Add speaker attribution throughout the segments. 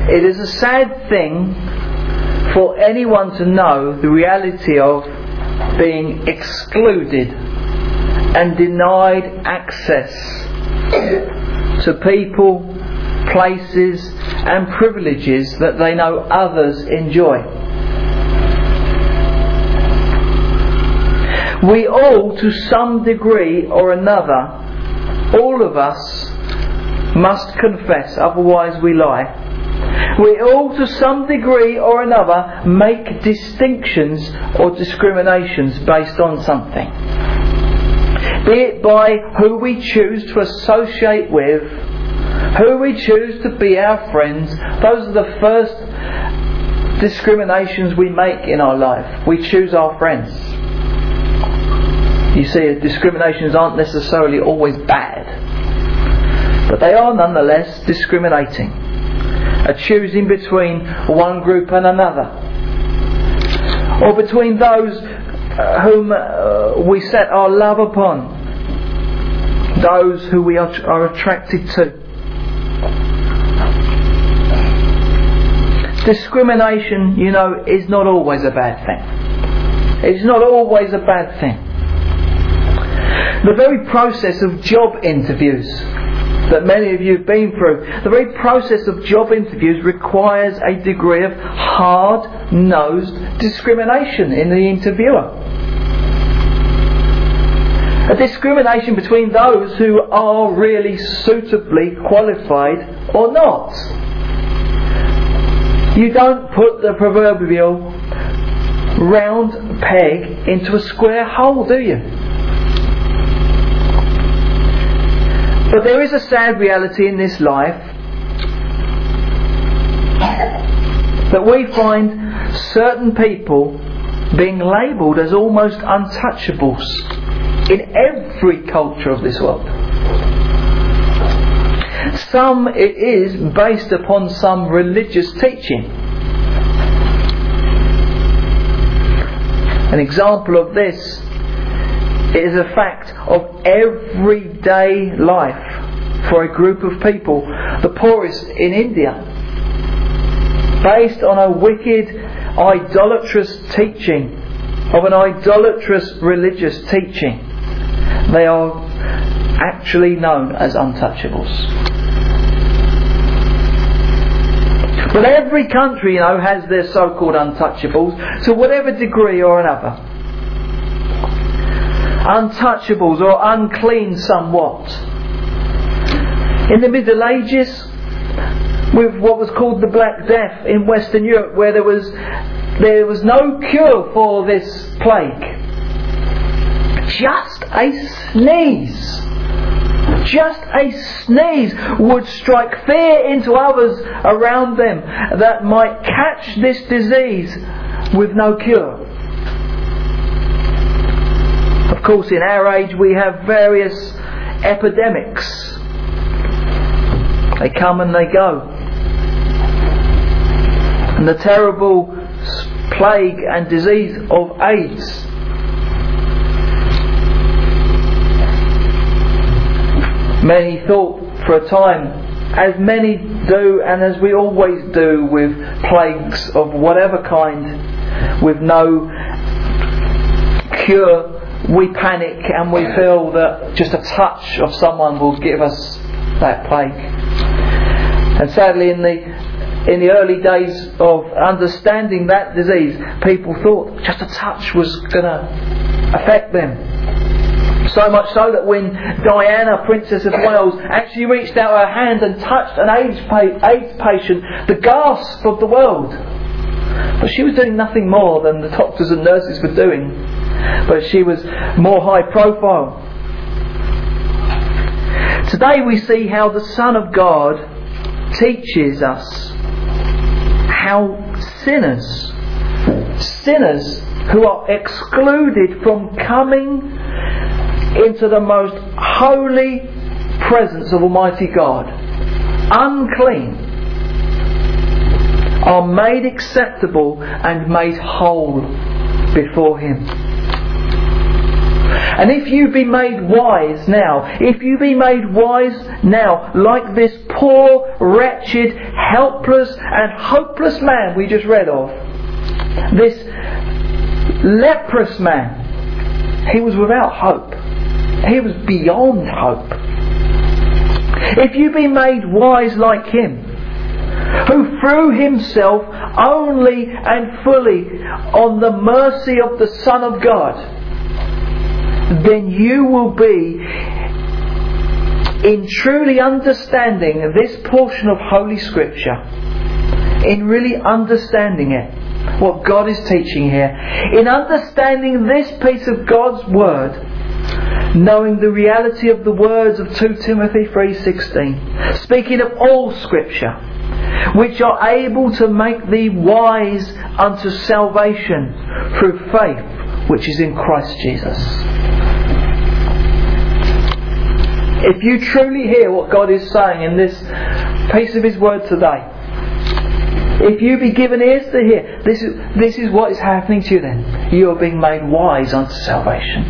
Speaker 1: It is a sad thing for anyone to know the reality of being excluded and denied access to people, places and privileges that they know others enjoy. We all, to some degree or another, all of us must confess, otherwise we lie. We all, to some degree or another, make distinctions or discriminations based on something. Be it by who we choose to associate with, who we choose to be our friends. Those are the first discriminations we make in our life. We choose our friends. You see, discriminations aren't necessarily always bad, but they are nonetheless discriminating. A choosing between one group and another, or between those whom we set our love upon, those who we are attracted to. Discrimination, you know, is not always a bad thing. It's not always a bad thing. The very process of job interviews that many of you have been through, the very process of job interviews requires a degree of hard-nosed discrimination in the interviewer. A discrimination between those who are really suitably qualified or not. You don't put the proverbial round peg into a square hole, do you? But there is a sad reality in this life that we find certain people being labelled as almost untouchables in every culture of this world. Some it is based upon some religious teaching. An example of this is a fact of everyday life for a group of people, the poorest in India, based on a wicked, idolatrous teaching, of an idolatrous religious teaching. They are actually known as untouchables. But every country, you know, has their so-called untouchables to whatever degree or another. Untouchables or unclean somewhat. In the Middle Ages, with what was called the Black Death in Western Europe, where there was no cure for this plague. Just a sneeze would strike fear into others around them that might catch this disease with no cure. Of course, in our age we have various epidemics. They come and they go. And the terrible plague and disease of AIDS. Many thought for a time, as many do and as we always do with plagues of whatever kind, with no cure, we panic and we feel that just a touch of someone will give us that plague. And sadly, in the early days of understanding that disease, people thought just a touch was going to affect them. So much so that when Diana, Princess of Wales, actually reached out her hand and touched an AIDS patient, the gasp of the world. But she was doing nothing more than the doctors and nurses were doing. But she was more high profile. Today we see how the Son of God teaches us how sinners who are excluded from coming into the most holy presence of Almighty God, unclean, are made acceptable and made whole before Him. And if you be made wise now, like this poor, wretched, helpless and hopeless man we just read of, this leprous man, he was without hope. He was beyond hope. If you be made wise like him, who threw himself only and fully on the mercy of the Son of God, then you will be, in truly understanding this portion of Holy Scripture, in really understanding it, what God is teaching here, in understanding this piece of God's Word, knowing the reality of the words of 2 Timothy 3:16, speaking of all Scripture, which are able to make thee wise unto salvation through faith which is in Christ Jesus. If you truly hear what God is saying in this piece of His Word today, if you be given ears to hear, this is what is happening to you then. You are being made wise unto salvation.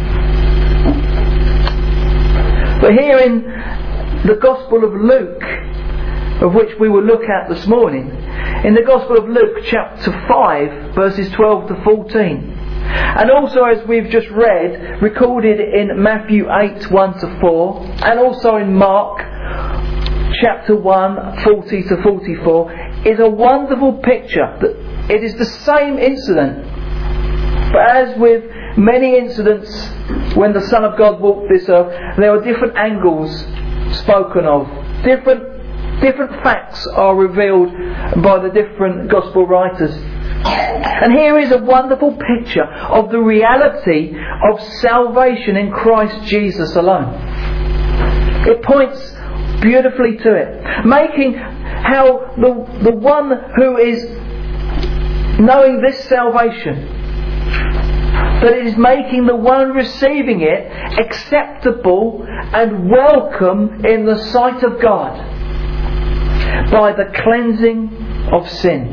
Speaker 1: But here in the Gospel of Luke, of which we will look at this morning, in the Gospel of Luke chapter 5 verses 12 to 14, and also as we've just read, recorded in Matthew 8 1 to 4, and also in Mark chapter 1 40 to 44, is a wonderful picture. That it is the same incident, but as with many incidents when the Son of God walked this earth, there are different angles spoken of. Different facts are revealed by the different Gospel writers. And here is a wonderful picture of the reality of salvation in Christ Jesus alone. It points beautifully to it, making how the one who is knowing this salvation, that it is making the one receiving it acceptable and welcome in the sight of God by the cleansing of sin.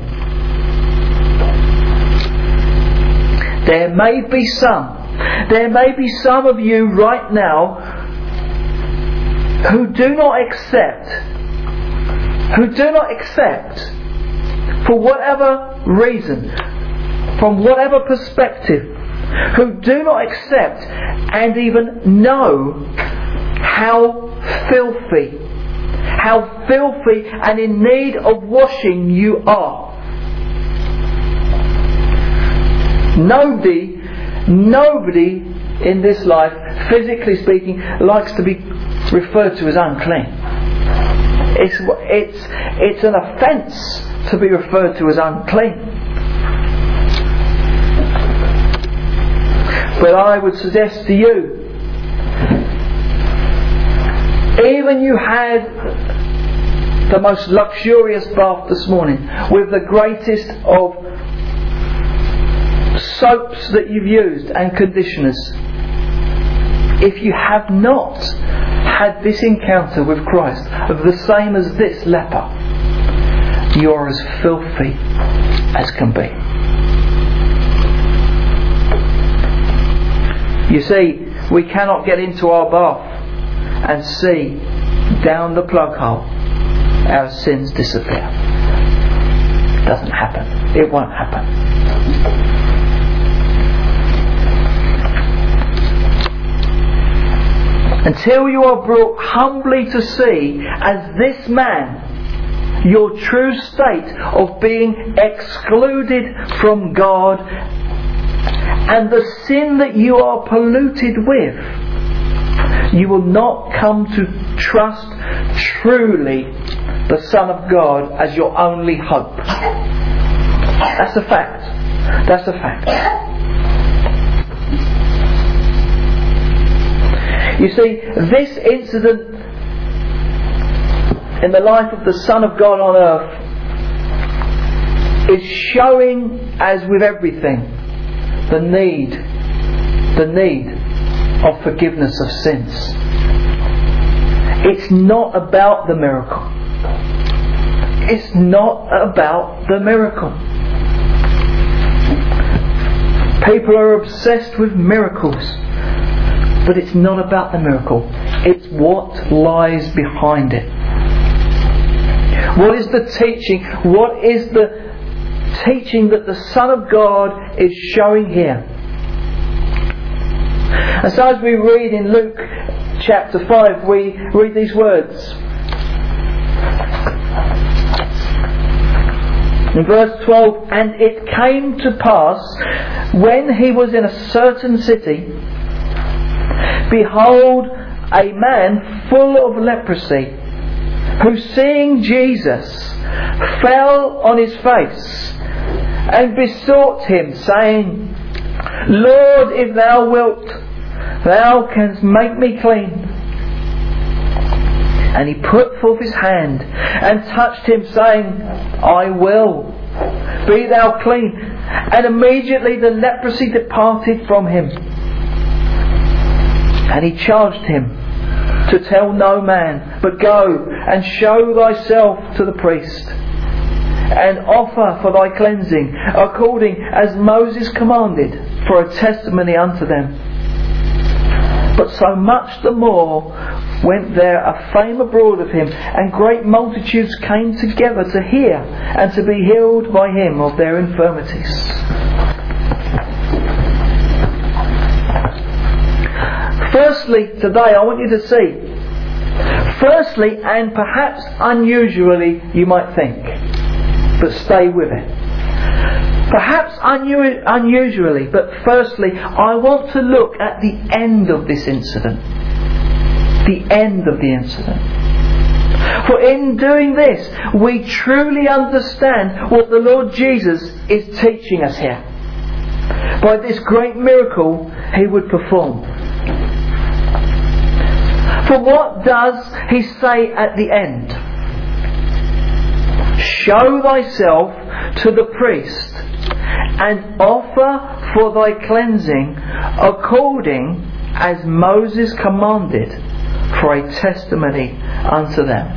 Speaker 1: There may be some of you right now who do not accept, for whatever reason, from whatever perspective, who do not accept and even know how filthy and in need of washing you are. Nobody in this life, physically speaking, likes to be referred to as unclean. It's an offence to be referred to as unclean. But I would suggest to you, even you had the most luxurious bath this morning with the greatest of soaps that you've used and conditioners, if you have not had this encounter with Christ, of the same as this leper, you are as filthy as can be. You see, we cannot get into our bath and see down the plug hole our sins disappear. It doesn't happen. It won't happen. Until you are brought humbly to see, as this man, your true state of being excluded from God and the sin that you are polluted with, you will not come to trust truly the Son of God as your only hope. That's a fact. That's a fact. You see, this incident in the life of the Son of God on earth is showing, as with everything, the need of forgiveness of sins. It's not about the miracle. It's not about the miracle. People are obsessed with miracles. But it's not about the miracle. It's what lies behind it. What is the teaching? What is the teaching that the Son of God is showing here? And so as we read in Luke chapter 5, we read these words. In verse 12, "And it came to pass, when he was in a certain city, behold, a man full of leprosy, who seeing Jesus fell on his face, and besought him, saying, Lord, if thou wilt, thou canst make me clean. And he put forth his hand, and touched him, saying, I will, be thou clean. And immediately the leprosy departed from him. And he charged him to tell no man, but go and show thyself to the priest, and offer for thy cleansing, according as Moses commanded, for a testimony unto them. But so much the more went there a fame abroad of him, and great multitudes came together to hear and to be healed by him of their infirmities. Firstly, today I want you to see, firstly, and perhaps unusually you might think, but stay with it. Perhaps unusually, but firstly, I want to look at the end of this incident. The end of the incident. For in doing this, we truly understand what the Lord Jesus is teaching us here. By this great miracle He would perform. For what does He say at the end? Show thyself to the priest, and offer for thy cleansing according as Moses commanded, for a testimony unto them.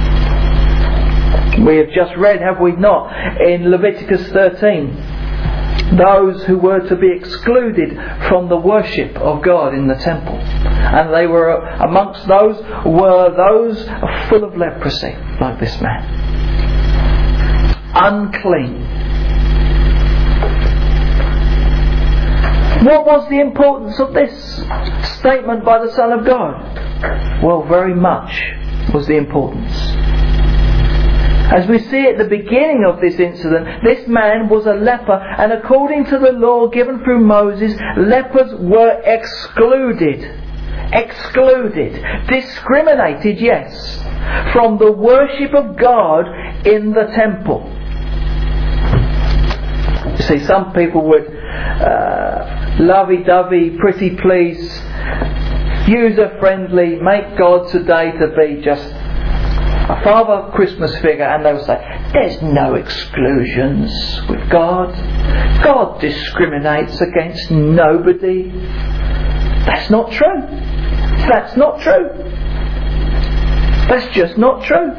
Speaker 1: We have just read, have we not, in Leviticus 13, those who were to be excluded from the worship of God in the temple. And they were, amongst those were those full of leprosy, like this man. Unclean. What was the importance of this statement by the Son of God? Well, very much was the importance. As we see at the beginning of this incident, this man was a leper, and according to the law given through Moses, lepers were excluded, discriminated, yes, from the worship of God in the temple. You see, some people would lovey-dovey, pretty please, user-friendly, make God today to be just a Father Christmas figure, and they will say, there's no exclusions with God. God discriminates against nobody. That's not true. That's not true. That's just not true.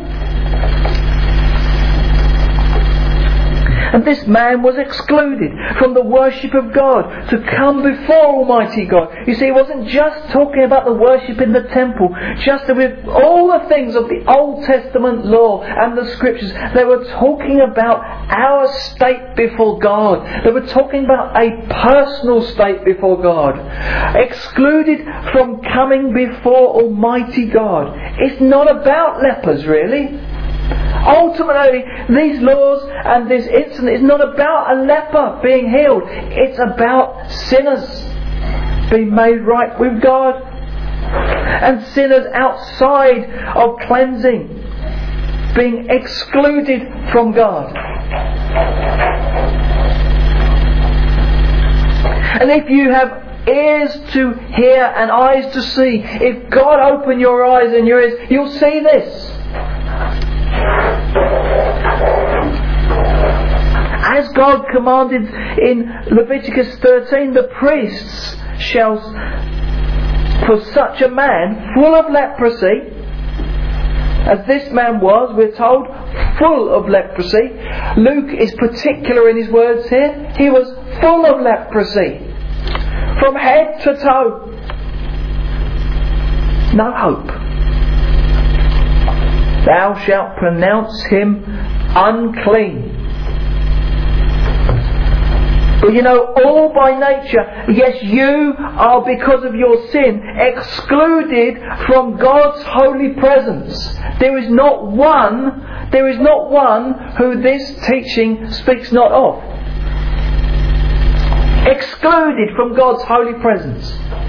Speaker 1: And this man was excluded from the worship of God to come before Almighty God. You see, he wasn't just talking about the worship in the temple, just with all the things of the Old Testament law and the Scriptures. They were talking about our state before God. They were talking about a personal state before God. Excluded from coming before Almighty God. It's not about lepers, really. Ultimately, these laws and this incident is not about a leper being healed. It's about sinners being made right with God, and sinners outside of cleansing being excluded from God. And if you have ears to hear and eyes to see, if God open your eyes and your ears, you'll see this. As God commanded in Leviticus 13, the priests shall, for such a man full of leprosy, as this man was, we're told, full of leprosy. Luke is particular in his words here. He was full of leprosy, from head to toe. no hope. Thou shalt pronounce him unclean. But you know, all by nature, yes, you are, because of your sin, excluded from God's holy presence. There is not one who this teaching speaks not of. Excluded from God's holy presence.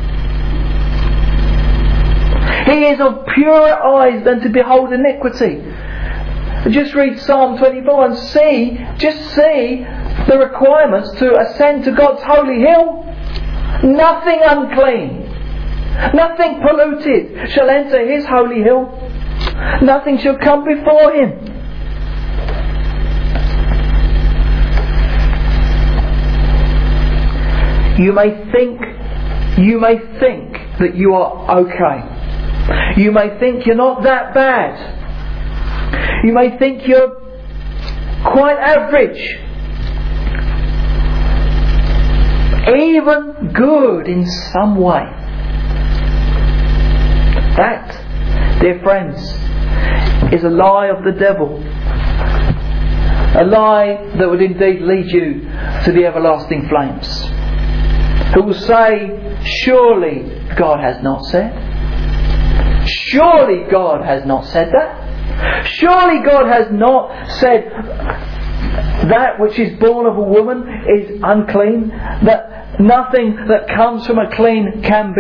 Speaker 1: He is of purer eyes than to behold iniquity. Just read Psalm 24 and see the requirements to ascend to God's holy hill. Nothing unclean, nothing polluted shall enter His holy hill. Nothing shall come before Him. You may think that you are okay. You may think you're not that bad. You may think you're quite average, even good in some way. That, dear friends, is a lie of the devil. A lie that would indeed lead you to the everlasting flames. Who will say, surely God has not said. Surely God has not said that. Surely God has not said that which is born of a woman is unclean, that nothing that comes from an unclean can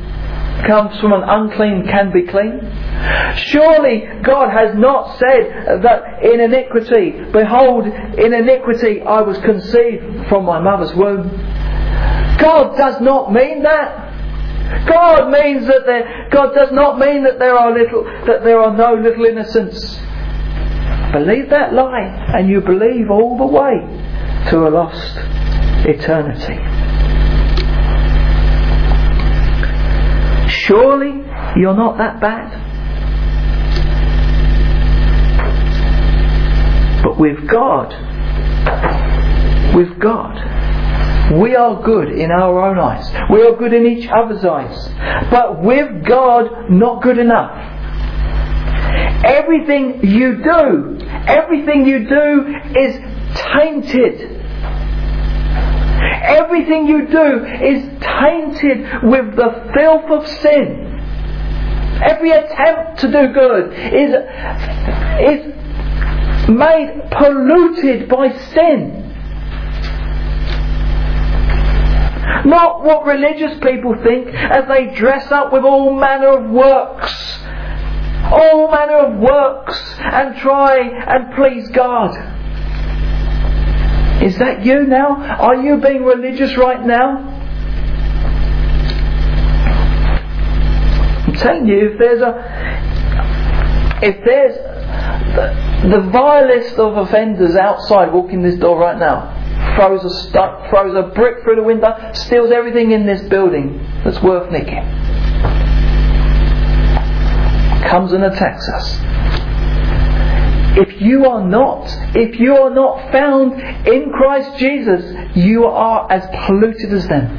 Speaker 1: be clean. Surely God has not said that in iniquity, behold, in iniquity I was conceived from my mother's womb. God does not mean that. God does not mean that there are no little innocents. Believe that lie, and you believe all the way to a lost eternity. Surely you're not that bad. But with God, we are good in our own eyes. We are good in each other's eyes. But with God, not good enough. Everything you do is tainted. Everything you do is tainted with the filth of sin. Every attempt to do good is made polluted by sin. Not what religious people think as they dress up with all manner of works and try and please God. Is that you now? Are you being religious right now? I'm telling you, if there's the vilest of offenders outside walking this door right now, throws a brick through the window, steals everything in this building that's worth nicking, comes and attacks us. If you are not found in Christ Jesus, you are as polluted as them.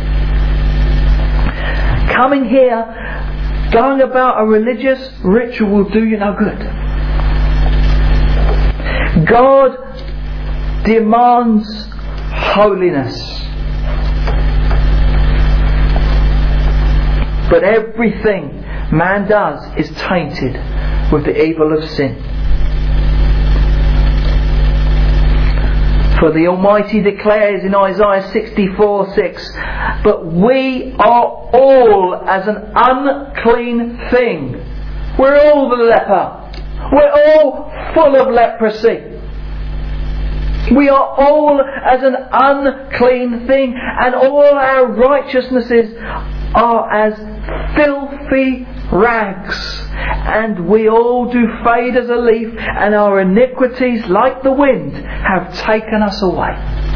Speaker 1: Coming here, going about a religious ritual will do you no good. God demands holiness. But everything man does is tainted with the evil of sin. For the Almighty declares in Isaiah 64:6, but we are all as an unclean thing. We're all the leper. We're all full of leprosy. We are all as an unclean thing, and all our righteousnesses are as filthy rags, and we all do fade as a leaf, and our iniquities, like the wind, have taken us away.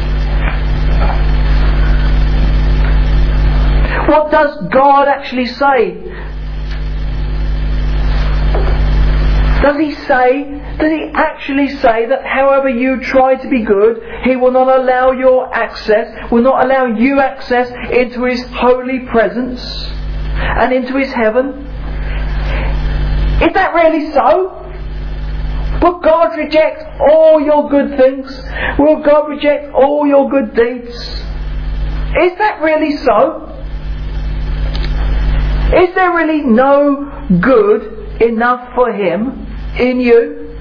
Speaker 1: What does God actually say? Does he actually say that however you try to be good, He will not allow you access into His holy presence and into His heaven? Is that really so? Will God reject all your good things? Will God reject all your good deeds? Is that really so? Is there really no good enough for Him in you?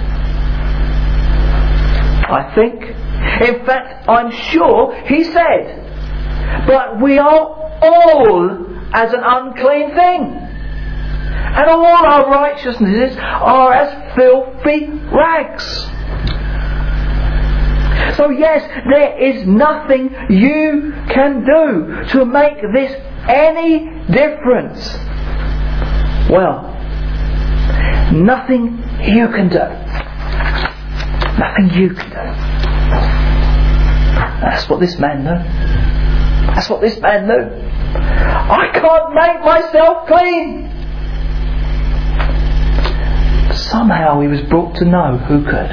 Speaker 1: I think. In fact, I'm sure He said, but we are all as an unclean thing, and all our righteousnesses are as filthy rags. So yes, there is nothing you can do to make this any difference. Well, nothing you can do. Nothing you can do. That's what this man knew. That's what this man knew. I can't make myself clean. Somehow he was brought to know who could.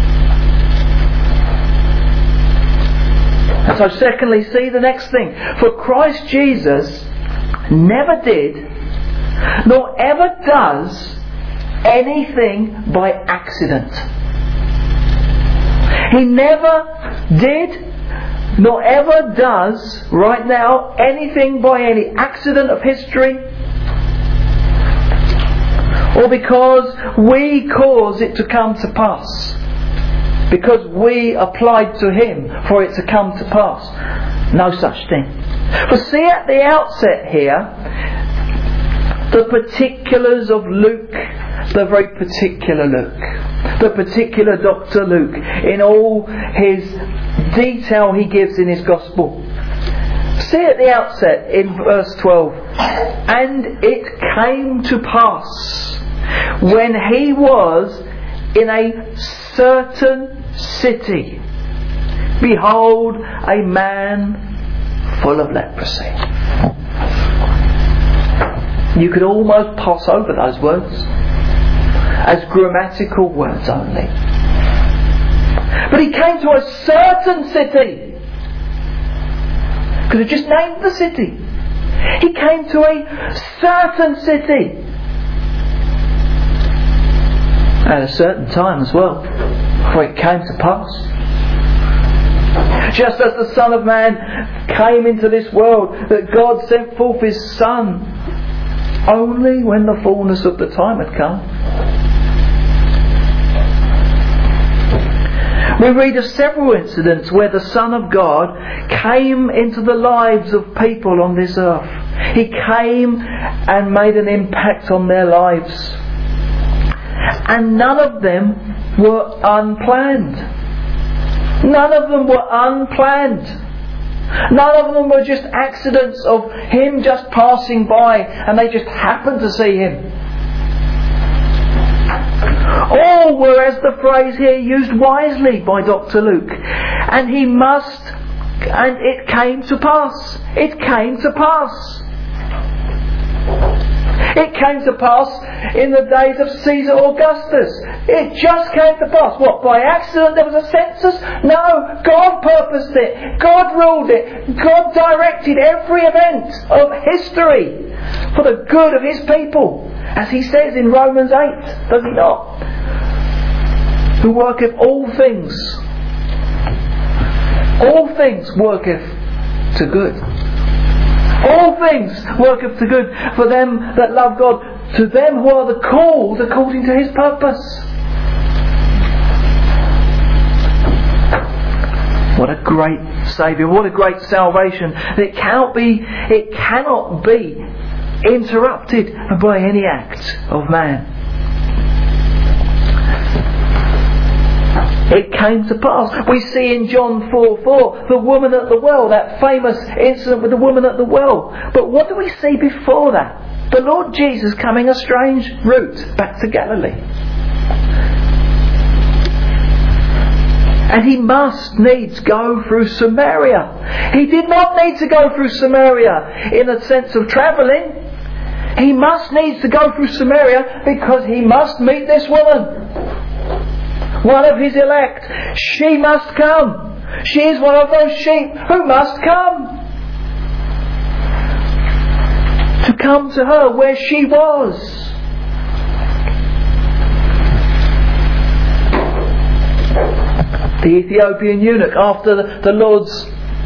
Speaker 1: And so secondly, see the next thing. For Christ Jesus never did, nor ever does, anything by accident. He never did, nor ever does, right now, anything by any accident of history, or because we cause it to come to pass, because we applied to Him for it to come to pass. No such thing. But see at the outset here, the particulars of Luke, the very particular Luke, the particular Dr. Luke, in all his detail he gives in his Gospel. See at the outset in verse 12, and it came to pass when he was in a certain city, behold, a man full of leprosy. You could almost pass over those words as grammatical words only. But he came to a certain city. Could have just named the city. He came to a certain city. At a certain time as well, for it came to pass. Just as the Son of Man came into this world, that God sent forth His Son only when the fullness of the time had come. We read of several incidents where the Son of God came into the lives of people on this earth. He came and made an impact on their lives. And none of them were unplanned. None of them were unplanned. None of them were just accidents of Him just passing by and they just happened to see Him. All were, as the phrase here, used wisely by Dr. Luke. And it came to pass. It came to pass. It came to pass in the days of Caesar Augustus. It just came to pass. What, by accident there was a census? No, God purposed it. God ruled it. God directed every event of history for the good of His people. As He says in Romans 8, does He not? Who worketh all things worketh to good. All things worketh to good for them that love God, to them who are the called according to His purpose. What a great Saviour, what a great salvation. It cannot be interrupted by any act of man. It came to pass. We see in John 4:4 the woman at the well, that famous incident with the woman at the well. But what do we see before that? The Lord Jesus coming a strange route back to Galilee. And He must needs go through Samaria. He did not need to go through Samaria in a sense of travelling. He must needs to go through Samaria because He must meet this woman, one of His elect. She must come. She is one of those sheep who must come. To come to her where she was. The Ethiopian eunuch, after the Lord's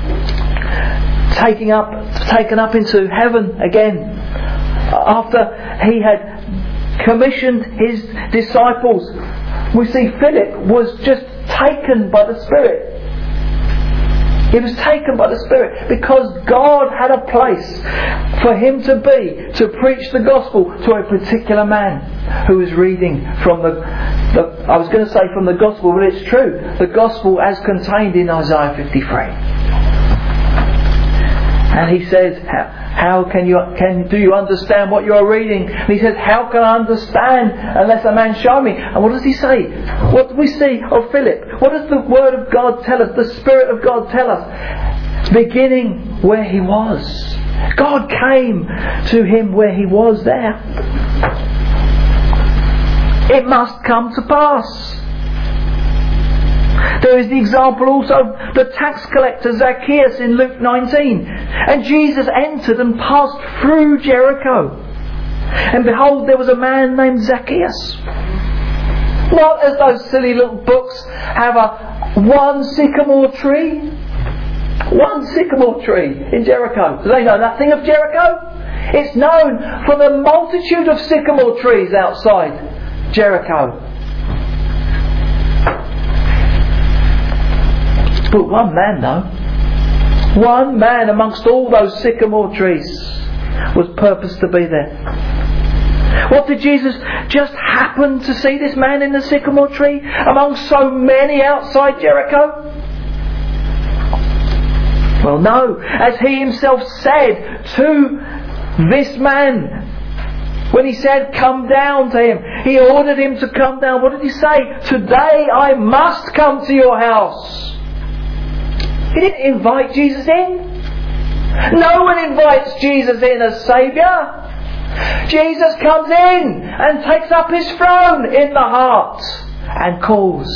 Speaker 1: taken up into heaven again, after He had commissioned His disciples, we see Philip was just taken by the Spirit. He was taken by the Spirit because God had a place for him to be, to preach the gospel to a particular man who was reading from I was going to say from the gospel, but it's true, the gospel as contained in Isaiah 53. And he says, do you understand what you are reading? And he says, how can I understand unless a man show me? And what does he say? What do we see of Philip? What does the Word of God tell us? The Spirit of God tell us? Beginning where he was. God came to him where he was there. It must come to pass. There is the example also of the tax collector Zacchaeus in Luke 19. And Jesus entered and passed through Jericho. And behold, there was a man named Zacchaeus. Not as those silly little books have one sycamore tree. One sycamore tree in Jericho. Do they know nothing of Jericho? It's known for the multitude of sycamore trees outside Jericho. But one man though, one man amongst all those sycamore trees was purposed to be there. What did Jesus just happen to see this man in the sycamore tree among so many outside Jericho? Well, no. As he himself said to this man, when he said, come down to him, he ordered him to come down. What did he say? Today I must come to your house. He didn't invite Jesus in. No one invites Jesus in as Saviour. Jesus comes in and takes up His throne in the heart and calls.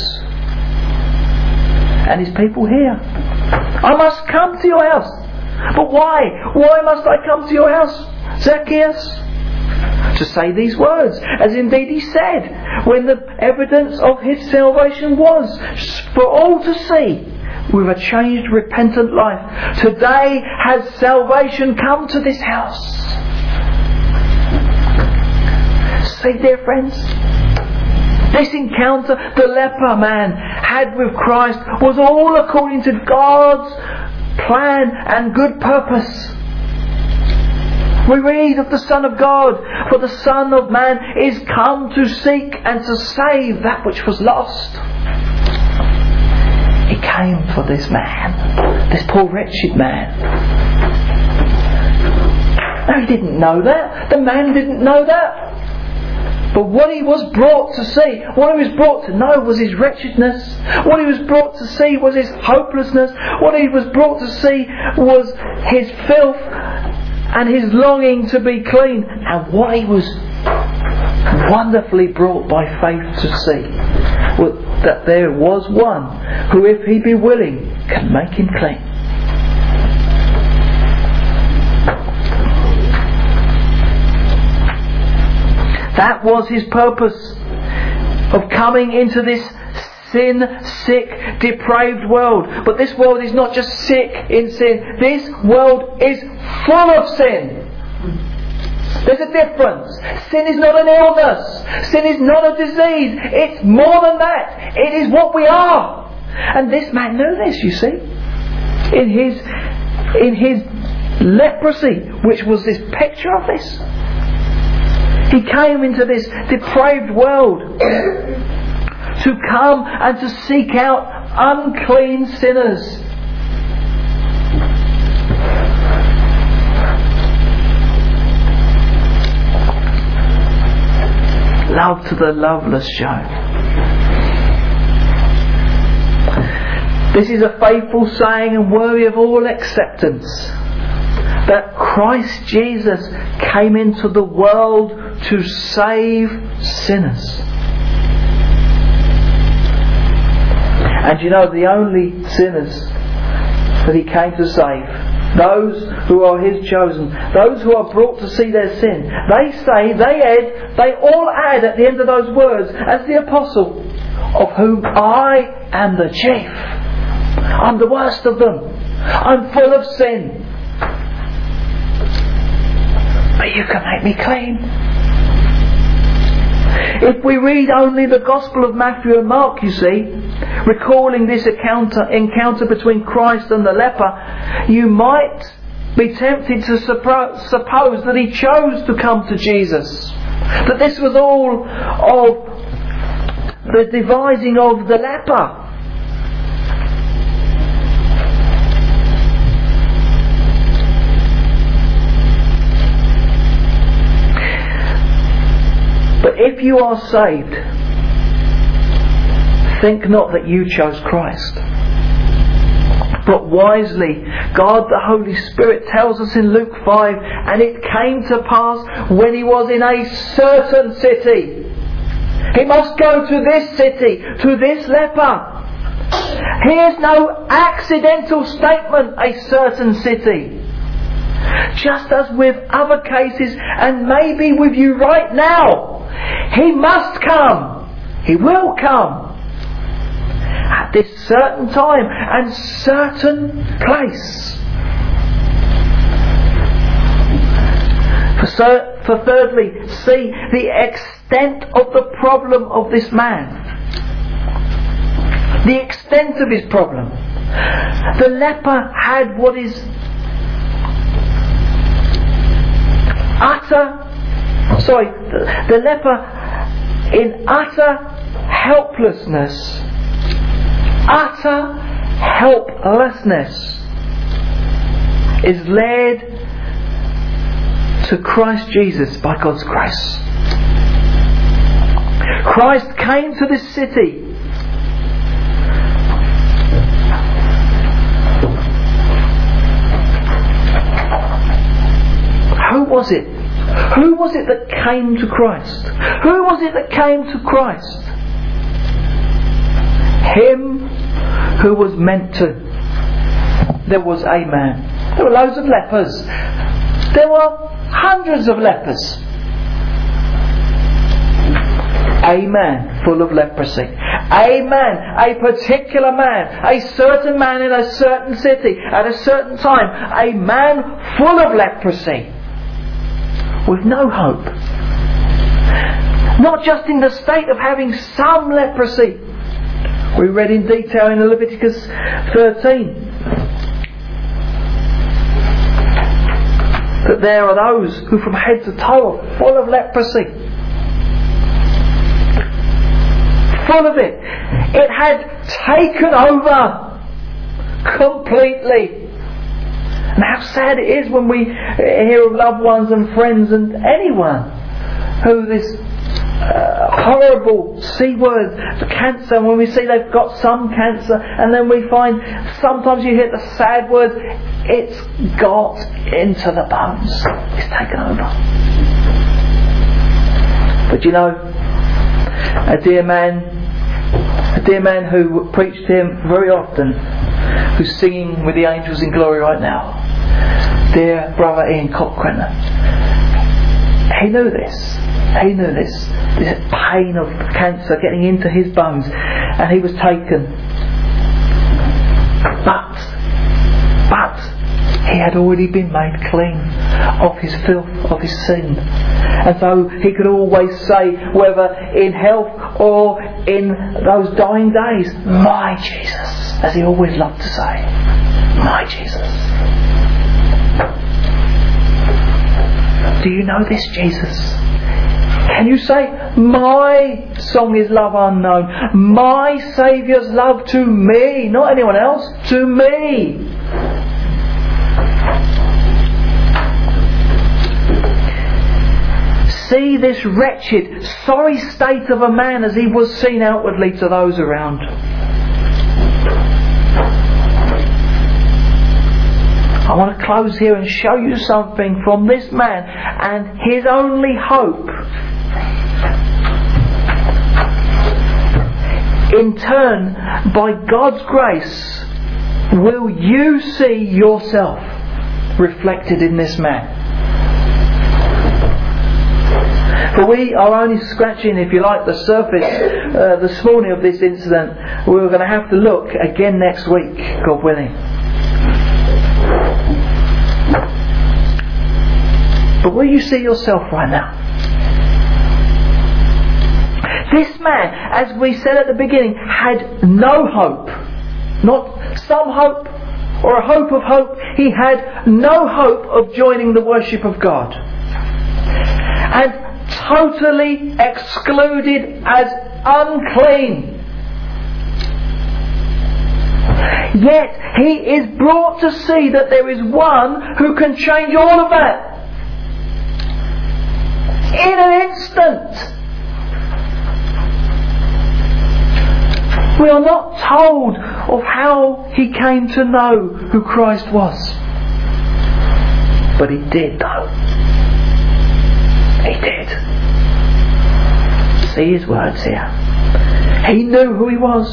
Speaker 1: And His people hear. I must come to your house. But why? Why must I come to your house, Zacchaeus? To say these words, as indeed he said, when the evidence of his salvation was for all to see, with a changed, repentant life. Today has salvation come to this house. See, dear friends, this encounter the leper man had with Christ was all according to God's plan and good purpose. We read of the Son of God, for the Son of Man is come to seek and to save that which was lost. He came for this man, this poor wretched man. No, he didn't know that. The man didn't know that. But what he was brought to see, what he was brought to know was his wretchedness. What he was brought to see was his hopelessness. What he was brought to see was his filth and his longing to be clean. And what he was wonderfully brought by faith to see was that there was one who, if he be willing, can make him clean. That was his purpose of coming into this sin-sick, depraved world. But this world is not just sick in sin. This world is full of sin. There's a difference. Sin is not an illness. Sin is not a disease. It's more than that. It is what we are. And this man knew this, you see. In his leprosy, which was this picture of this. He came into this depraved world to come and to seek out unclean sinners. Love to the loveless shown. This is a faithful saying and worthy of all acceptance, that Christ Jesus came into the world to save sinners. And you know, the only sinners that He came to save, those who are His chosen, those who are brought to see their sin, they all add at the end of those words, as the apostle, of whom I am the chief. I'm the worst of them. I'm full of sin. But you can make me clean. If we read only the Gospel of Matthew and Mark, you see, recalling this encounter between Christ and the leper, you might be tempted to suppose that he chose to come to Jesus. That this was all of the devising of the leper. But if you are saved, think not that you chose Christ. But wisely, God the Holy Spirit tells us in Luke 5, and it came to pass when he was in a certain city. He must go to this city, to this leper. Here's no accidental statement, a certain city. Just as with other cases, and maybe with you right now, he must come. He will come. At this certain time and certain place. For thirdly, see the extent of the problem of this man. The extent of his problem. The leper had what is the leper in utter helplessness is led to Christ Jesus by God's grace. Christ came to this city Who was it? Who was it that came to Christ? Who was it that came to Christ? Him who was meant to. There was a man. There were loads of lepers. There were hundreds of lepers. A man full of leprosy. A man, a particular man, a certain man in a certain city at a certain time. A man full of leprosy. With no hope. Not just in the state of having some leprosy. We read in detail in Leviticus 13 that there are those who from head to toe are full of leprosy. Full of it. It had taken over completely. And how sad it is when we hear of loved ones and friends and anyone who this horrible C word, the cancer, when we see they've got some cancer, and then we find sometimes you hear the sad word, it's got into the bones. It's taken over. But you know, a dear man who preached to him very often, who's singing with the angels in glory right now, dear brother Ian Cochrane, he knew this pain of cancer getting into his bones, and he was taken, but he had already been made clean of his filth, of his sin. And so he could always say, whether in health or in those dying days, my Jesus, as he always loved to say, my Jesus. Do you know this Jesus? Can you say, my song is love unknown, my Saviour's love to me, not anyone else, to me. See this wretched, sorry state of a man as he was seen outwardly to those around. I want to close here and show you something from this man and his only hope. In turn, by God's grace, will you see yourself reflected in this man? For we are only scratching, if you like, the surface this morning of this incident. We're going to have to look again next week, God willing. But will you see yourself right now? This man, as we said at the beginning, had no hope. Not some hope or a hope of hope. He had no hope of joining the worship of God. And totally excluded as unclean. Yet he is brought to see that there is one who can change all of that. In an instant. We are not told of how he came to know who Christ was. But he did though. He did. See his words here. He knew who he was.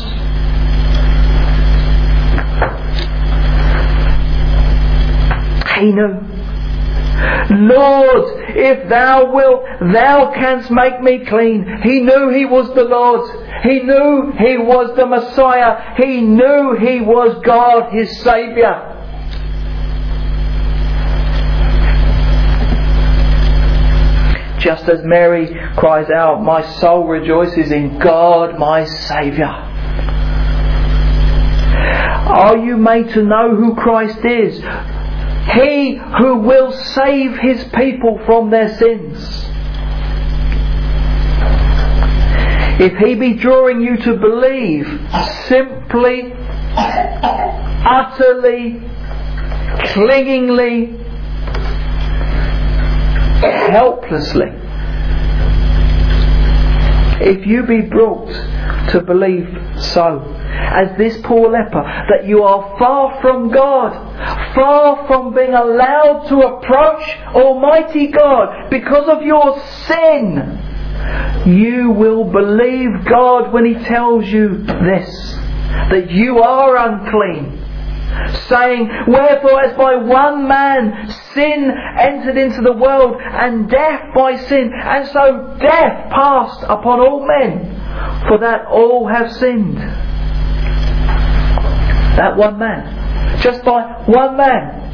Speaker 1: He knew. Lord, if thou wilt, thou canst make me clean. He knew he was the Lord. He knew he was the Messiah. He knew he was God, his Saviour. Just as Mary cries out, my soul rejoices in God, my Saviour. Are you made to know who Christ is? He who will save his people from their sins. If he be drawing you to believe simply, utterly, clingingly, helplessly, if you be brought to believe so, as this poor leper, that you are far from God, far from being allowed to approach Almighty God because of your sin, you will believe God when He tells you this, that you are unclean, saying, wherefore as by one man sin entered into the world, and death by sin, and so death passed upon all men, for that all have sinned. That one man, just by one man,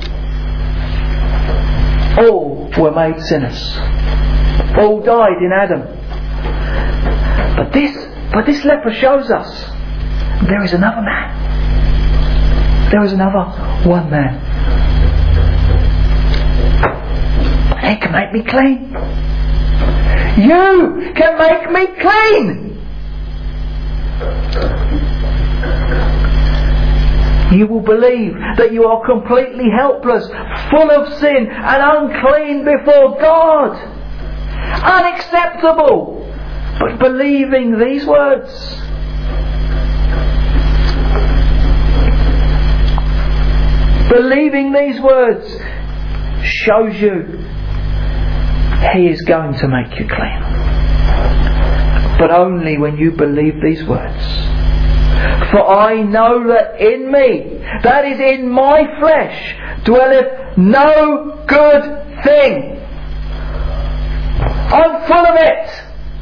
Speaker 1: all were made sinners. All died in Adam. But this leper shows us there is another man. There is another one man. He can make me clean. You can make me clean. You will believe that you are completely helpless, full of sin and unclean before God. Unacceptable. But believing these words, shows you He is going to make you clean. But only when you believe these words. For I know that in me, that is in my flesh, dwelleth no good thing. I'm full of it.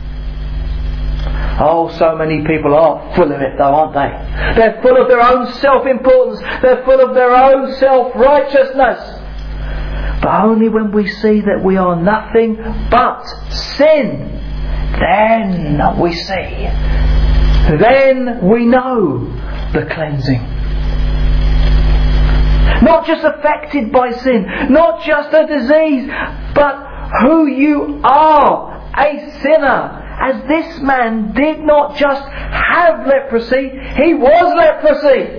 Speaker 1: Oh, so many people are full of it though, aren't they? They're full of their own self-importance. They're full of their own self-righteousness. But only when we see that we are nothing but sin, then we see. Then we know the cleansing. Not just affected by sin, not just a disease, but who you are, a sinner. As this man did not just have leprosy, he was leprosy.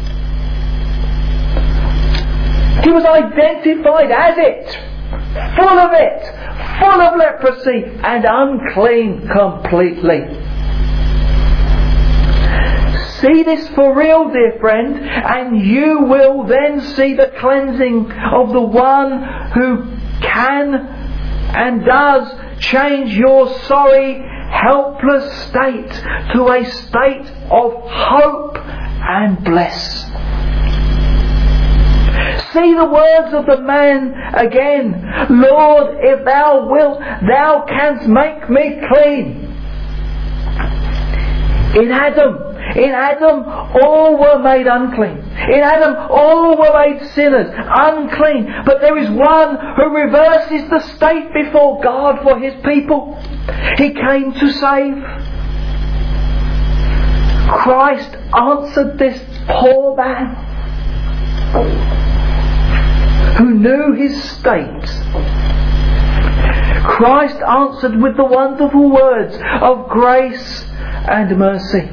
Speaker 1: He was identified as it, full of leprosy and unclean completely. See this for real, dear friend, and you will then see the cleansing of the one who can and does change your sorry, helpless state to a state of hope and bliss. see the words of the man again. Lord, if thou wilt, thou canst make me clean. In Adam, all were made unclean. In Adam, all were made sinners, unclean. But there is one who reverses the state before God for His people. He came to save. Christ answered this poor man who knew his state. Christ answered with the wonderful words of grace and mercy.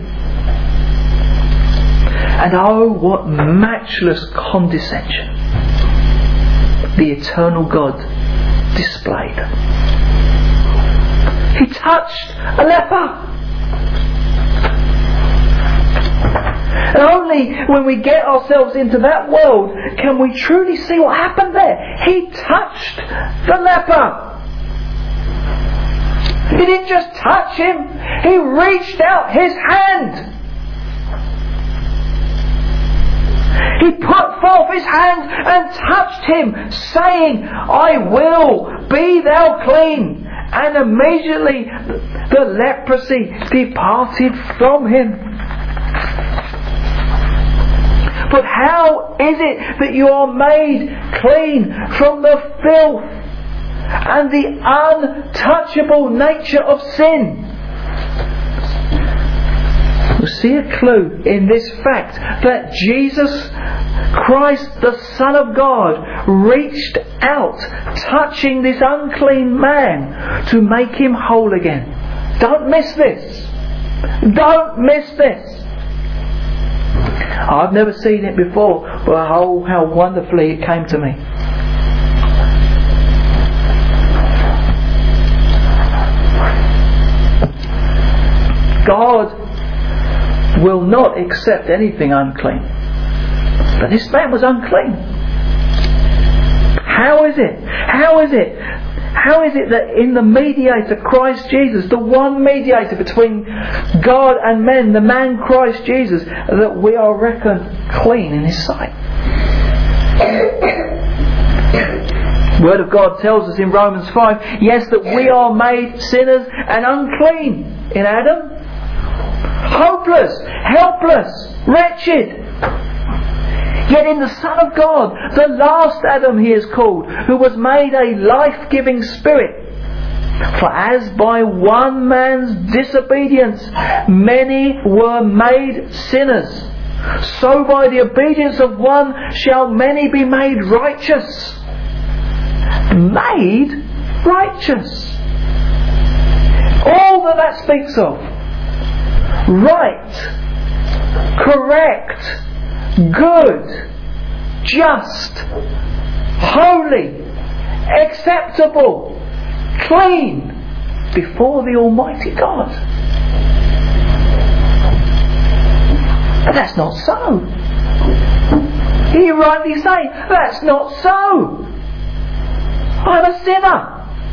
Speaker 1: And oh, what matchless condescension the eternal God displayed. He touched a leper. And only when we get ourselves into that world can we truly see what happened there. He touched the leper. He didn't just touch him, He reached out His hand. He put forth His hand and touched him, saying, I will, be thou clean. And immediately the leprosy departed from him. But how is it that you are made clean from the filth and the untouchable nature of sin? We see a clue in this fact that Jesus Christ, the Son of God, reached out, touching this unclean man to make him whole again. Don't miss this. Don't miss this. I've never seen it before, but oh, how wonderfully it came to me. God will not accept anything unclean. But this man was unclean. How is it? How is it? How is it that in the mediator, Christ Jesus, the one mediator between God and men, the man Christ Jesus, that we are reckoned clean in His sight? The Word of God tells us in Romans 5, yes, that we are made sinners and unclean in Adam. Hopeless, helpless, wretched. Yet in the Son of God, the last Adam He is called, who was made a life-giving spirit. For as by one man's disobedience many were made sinners, so by the obedience of one shall many be made righteous. Made righteous. All that speaks of. Right, correct, good, just, holy, acceptable, clean before the Almighty God. But that's not so. You rightly say, that's not so. I'm a sinner.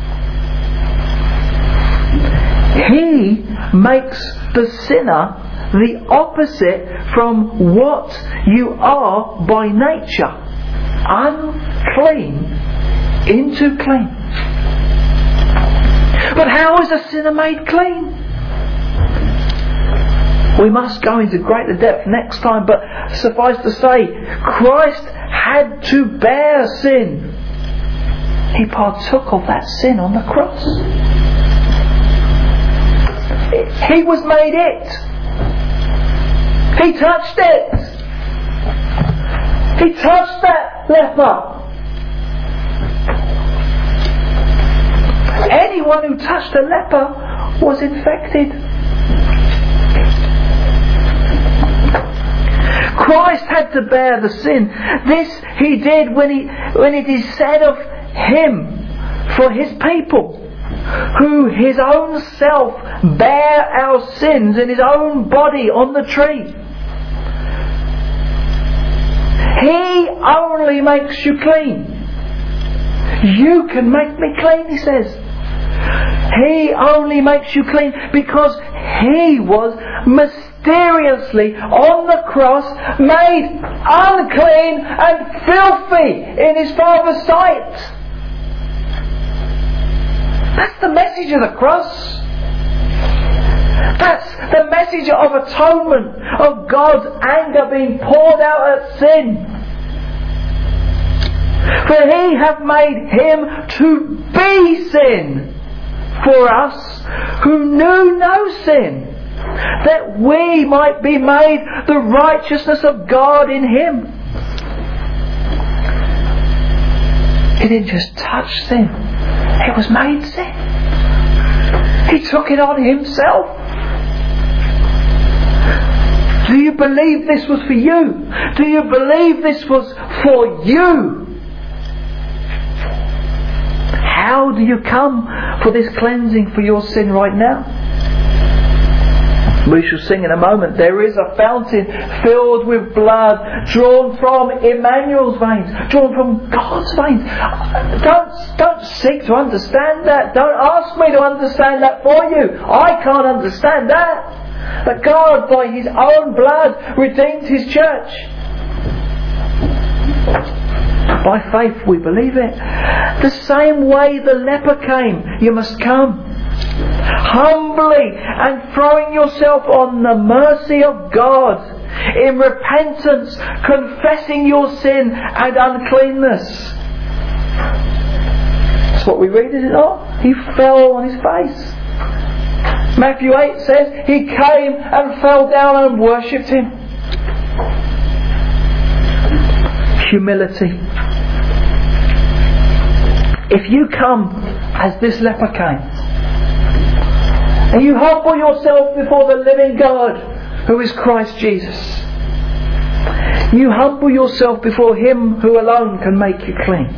Speaker 1: He makes the sinner the opposite from what you are by nature. Unclean into clean. But how is a sinner made clean? We must go into greater depth next time, but suffice to say, Christ had to bear sin. He partook of that sin on the cross. He was made it. He touched it. He touched that leper. Anyone who touched a leper was infected. Christ had to bear the sin. This He did when it is said of Him for His people, who His own self bare our sins in His own body on the tree. He only makes you clean. You can make me clean, He says. He only makes you clean because He was mysteriously on the cross, made unclean and filthy in His Father's sight. That's the message of the cross. That's the message of atonement, of God's anger being poured out at sin. For He hath made Him to be sin for us who knew no sin, that we might be made the righteousness of God in Him. He didn't just touch sin, it was made sin. He took it on Himself. Do you believe this was for you? Do you believe this was for you? How do you come for this cleansing for your sin right now? We shall sing in a moment. There is a fountain filled with blood, drawn from Emmanuel's veins, drawn from God's veins. Don't seek to understand that. Don't ask me to understand that for you. I can't understand that. But God, by His own blood, redeemed His church. By faith we believe it. The same way the leper came, you must come. Humbly and throwing yourself on the mercy of God, in repentance, confessing your sin and uncleanness. That's what we read, is it not? He fell on His face. Matthew 8 says He came and fell down and worshipped Him. Humility. If you come as this leper came, and you humble yourself before the living God, who is Christ Jesus, you humble yourself before Him who alone can make you clean.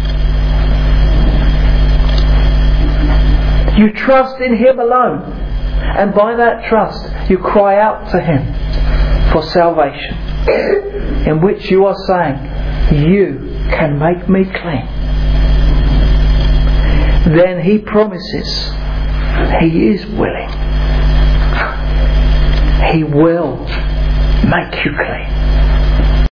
Speaker 1: You trust in Him alone, and by that trust you cry out to Him for salvation, in which you are saying, you can make me clean. Then He promises He is willing. He will make you clean.